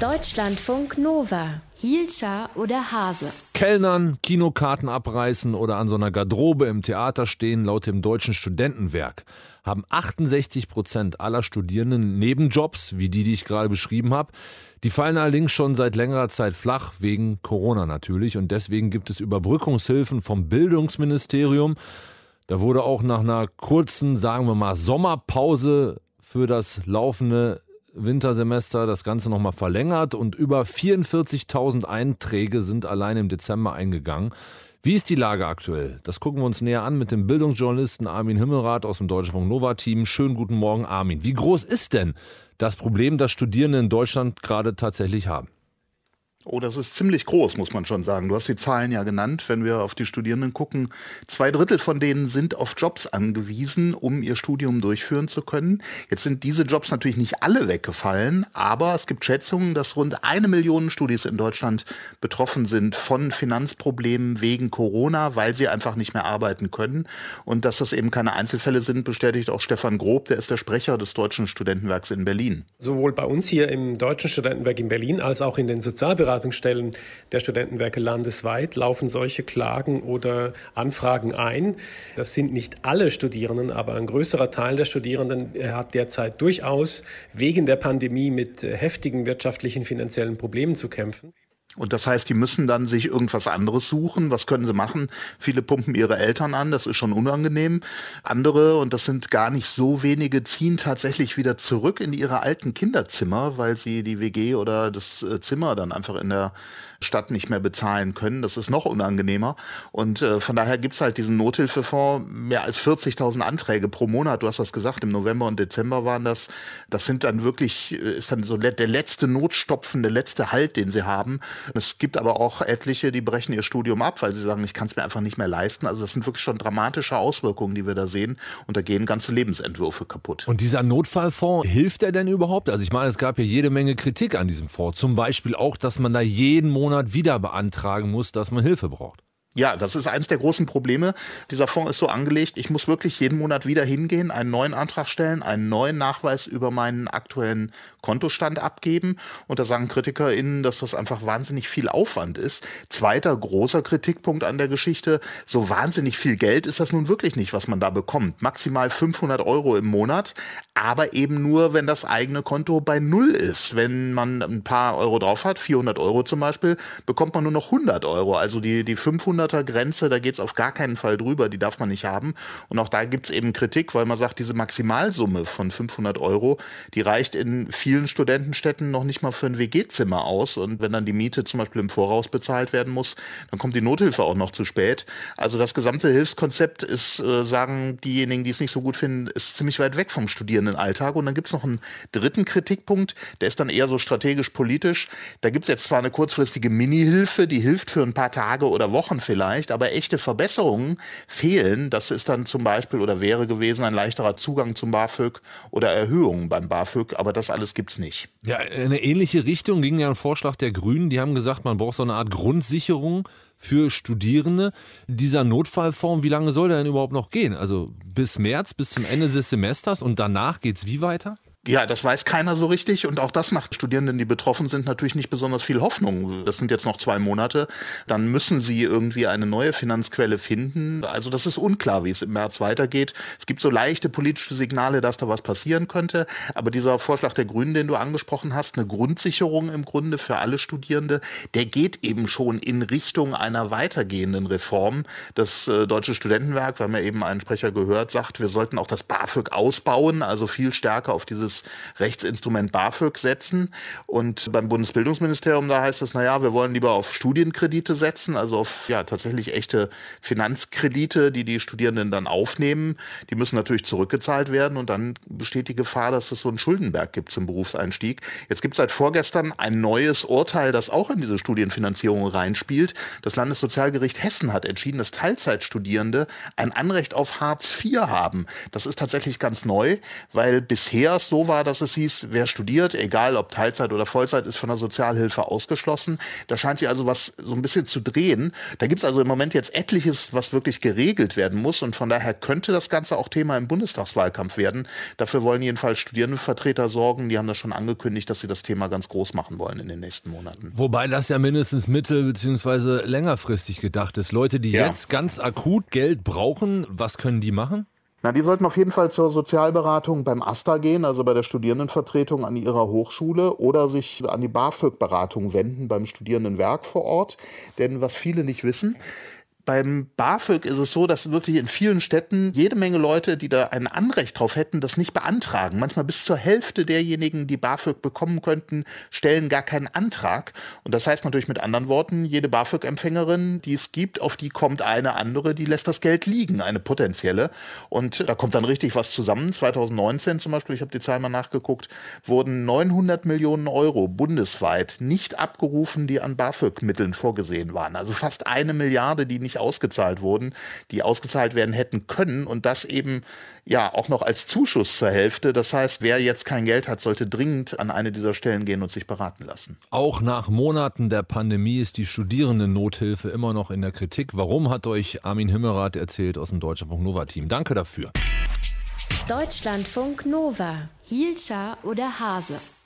Deutschlandfunk Nova. Hielscher oder Hase? Kellnern, Kinokarten abreißen oder an so einer Garderobe im Theater stehen, laut dem Deutschen Studentenwerk haben 68% aller Studierenden Nebenjobs, wie die ich gerade beschrieben habe. Die fallen allerdings schon seit längerer Zeit flach, wegen Corona natürlich. Und deswegen gibt es Überbrückungshilfen vom Bildungsministerium. Da wurde auch nach einer kurzen, sagen wir mal, Sommerpause für das laufende Wintersemester das Ganze nochmal verlängert und über 44.000 Einträge sind allein im Dezember eingegangen. Wie ist die Lage aktuell? Das gucken wir uns näher an mit dem Bildungsjournalisten Armin Himmelrath aus dem Deutschlandfunk Nova Team. Schönen guten Morgen, Armin. Wie groß ist denn das Problem, das Studierende in Deutschland gerade tatsächlich haben? Oh, das ist ziemlich groß, muss man schon sagen. Du hast die Zahlen ja genannt. Wenn wir auf die Studierenden gucken, 2/3 von denen sind auf Jobs angewiesen, um ihr Studium durchführen zu können. Jetzt sind diese Jobs natürlich nicht alle weggefallen, aber es gibt Schätzungen, dass rund 1 Million Studis in Deutschland betroffen sind von Finanzproblemen wegen Corona, weil sie einfach nicht mehr arbeiten können. Und dass das eben keine Einzelfälle sind, bestätigt auch Stefan Grob, der ist der Sprecher des Deutschen Studentenwerks in Berlin. Sowohl bei uns hier im Deutschen Studentenwerk in Berlin als auch in den Sozialberatungsstellen der Studentenwerke landesweit laufen solche Klagen oder Anfragen ein. Das sind nicht alle Studierenden, aber ein größerer Teil der Studierenden hat derzeit durchaus wegen der Pandemie mit heftigen wirtschaftlichen, finanziellen Problemen zu kämpfen. Und das heißt, die müssen dann sich irgendwas anderes suchen. Was können sie machen? Viele pumpen ihre Eltern an, das ist schon unangenehm. Andere, und das sind gar nicht so wenige, ziehen tatsächlich wieder zurück in ihre alten Kinderzimmer, weil sie die WG oder das Zimmer dann einfach in der Stadt nicht mehr bezahlen können. Das ist noch unangenehmer. Und von daher gibt's halt diesen Nothilfefonds, mehr als 40.000 Anträge pro Monat. Du hast das gesagt, im November und Dezember waren das. Das sind dann wirklich, ist dann so der letzte Notstopfen, der letzte Halt, den sie haben. Es gibt aber auch etliche, die brechen ihr Studium ab, weil sie sagen, ich kann es mir einfach nicht mehr leisten. Also das sind wirklich schon dramatische Auswirkungen, die wir da sehen. Und da gehen ganze Lebensentwürfe kaputt. Und dieser Notfallfonds, hilft der denn überhaupt? Also ich meine, es gab ja jede Menge Kritik an diesem Fonds. Zum Beispiel auch, dass man da jeden Monat wieder beantragen muss, dass man Hilfe braucht. Ja, das ist eines der großen Probleme. Dieser Fonds ist so angelegt, ich muss wirklich jeden Monat wieder hingehen, einen neuen Antrag stellen, einen neuen Nachweis über meinen aktuellen Kontostand abgeben. Und da sagen KritikerInnen, dass das einfach wahnsinnig viel Aufwand ist. Zweiter großer Kritikpunkt an der Geschichte, so wahnsinnig viel Geld ist das nun wirklich nicht, was man da bekommt. Maximal 500 € im Monat, aber eben nur, wenn das eigene Konto bei Null ist. Wenn man ein paar Euro drauf hat, 400 € zum Beispiel, bekommt man nur noch 100 €. Also die 500er Grenze, da geht es auf gar keinen Fall drüber, die darf man nicht haben. Und auch da gibt es eben Kritik, weil man sagt, diese Maximalsumme von 500 €, die reicht in vielen Studentenstädten noch nicht mal für ein WG-Zimmer aus. Und wenn dann die Miete zum Beispiel im Voraus bezahlt werden muss, dann kommt die Nothilfe auch noch zu spät. Also das gesamte Hilfskonzept ist, sagen diejenigen, die es nicht so gut finden, ist ziemlich weit weg vom Studierendenalltag. Und dann gibt es noch einen dritten Kritikpunkt, der ist dann eher so strategisch-politisch. Da gibt es jetzt zwar eine kurzfristige Mini-Hilfe, die hilft für ein paar Tage oder Wochen vielleicht, aber echte Verbesserungen fehlen. Das ist dann zum Beispiel oder wäre gewesen ein leichterer Zugang zum BAföG oder Erhöhungen beim BAföG, aber das alles gibt's nicht. Ja, in eine ähnliche Richtung ging ja ein Vorschlag der Grünen. Die haben gesagt, man braucht so eine Art Grundsicherung für Studierende. Dieser Notfallfonds, wie lange soll der denn überhaupt noch gehen? Also bis März, bis zum Ende des Semesters und danach geht's wie weiter? Ja, das weiß keiner so richtig und auch das macht Studierenden, die betroffen sind, natürlich nicht besonders viel Hoffnung. Das sind jetzt noch 2 Monate, dann müssen sie irgendwie eine neue Finanzquelle finden. Also das ist unklar, wie es im März weitergeht. Es gibt so leichte politische Signale, dass da was passieren könnte, aber dieser Vorschlag der Grünen, den du angesprochen hast, eine Grundsicherung im Grunde für alle Studierende, der geht eben schon in Richtung einer weitergehenden Reform. Das Deutsche Studentenwerk, wir haben ja eben einen Sprecher gehört, sagt, wir sollten auch das BAföG ausbauen, also viel stärker auf dieses Rechtsinstrument BAföG setzen. Und beim Bundesbildungsministerium, da heißt es, naja, wir wollen lieber auf Studienkredite setzen, also auf tatsächlich echte Finanzkredite, die die Studierenden dann aufnehmen. Die müssen natürlich zurückgezahlt werden und dann besteht die Gefahr, dass es so einen Schuldenberg gibt zum Berufseinstieg. Jetzt gibt es seit vorgestern ein neues Urteil, das auch in diese Studienfinanzierung reinspielt. Das Landessozialgericht Hessen hat entschieden, dass Teilzeitstudierende ein Anrecht auf Hartz IV haben. Das ist tatsächlich ganz neu, weil bisher es so so war, dass es hieß, wer studiert, egal ob Teilzeit oder Vollzeit, ist von der Sozialhilfe ausgeschlossen. Da scheint sich also was so ein bisschen zu drehen. Da gibt es also im Moment jetzt etliches, was wirklich geregelt werden muss. Und von daher könnte das Ganze auch Thema im Bundestagswahlkampf werden. Dafür wollen jedenfalls Studierendenvertreter sorgen. Die haben das schon angekündigt, dass sie das Thema ganz groß machen wollen in den nächsten Monaten. Wobei das ja mindestens mittel- bzw. längerfristig gedacht ist. Leute, die jetzt ganz akut Geld brauchen, was können die machen? Na, die sollten auf jeden Fall zur Sozialberatung beim AStA gehen, also bei der Studierendenvertretung an ihrer Hochschule, oder sich an die BAföG-Beratung wenden beim Studierendenwerk vor Ort. Denn was viele nicht wissen, beim BAföG ist es so, dass wirklich in vielen Städten jede Menge Leute, die da ein Anrecht drauf hätten, das nicht beantragen. Manchmal bis zur Hälfte derjenigen, die BAföG bekommen könnten, stellen gar keinen Antrag. Und das heißt natürlich mit anderen Worten, jede BAföG-Empfängerin, die es gibt, auf die kommt eine andere, die lässt das Geld liegen, eine potenzielle. Und da kommt dann richtig was zusammen. 2019 zum Beispiel, ich habe die Zahlen mal nachgeguckt, wurden 900 Millionen Euro bundesweit nicht abgerufen, die an BAföG-Mitteln vorgesehen waren. Also fast 1 Milliarde, die nicht ausgezahlt wurden, die ausgezahlt werden hätten können, und das eben ja auch noch als Zuschuss zur Hälfte. Das heißt, wer jetzt kein Geld hat, sollte dringend an eine dieser Stellen gehen und sich beraten lassen. Auch nach Monaten der Pandemie ist die Studierendennothilfe immer noch in der Kritik. Warum, hat euch Armin Himmerath erzählt aus dem Deutschlandfunk Nova Team. Danke dafür. Deutschlandfunk Nova. Hielscher oder Hase?